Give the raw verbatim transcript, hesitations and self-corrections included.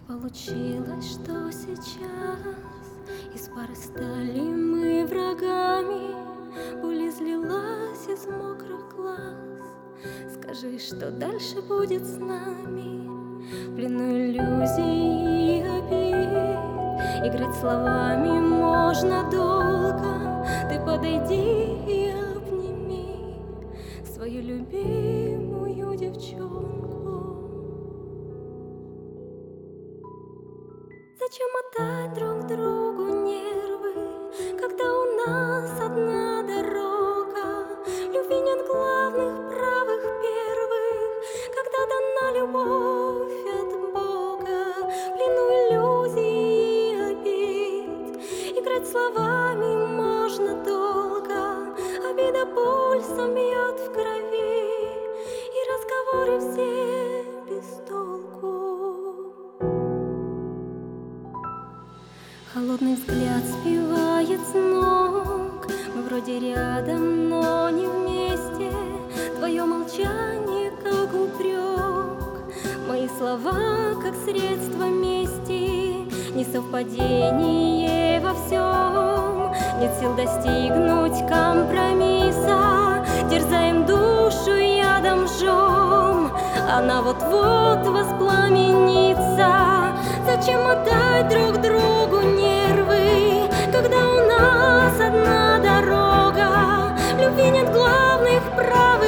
получилось, что сейчас из пары стали мы врагами, боль излилась из мокрых глаз. Скажи, что дальше будет с нами? В плену иллюзий и обид играть словами можно долго. Ты подойди и обними свою любимую девчонку. Зачем мотать друг другу нервы, когда у нас одна дорога? В любви нет главных, правых, первых, когда дана любовь от Бога. В плену иллюзий и обид играть словами можно долго. Обида пульсом бьет в крови, и разговоры все без толку. Холодный взгляд сбивает с ног. Мы вроде рядом, но не вместе. Твое молчание, как упрек, мои слова, как средство мести. Несовпадение во всем, нет сил достигнуть компромисса. Терзаем душу, ядом жжем, она вот-вот воспламенится. Зачем мотать друг другу нервы, когда у нас одна дорога? В любви нет главных прав.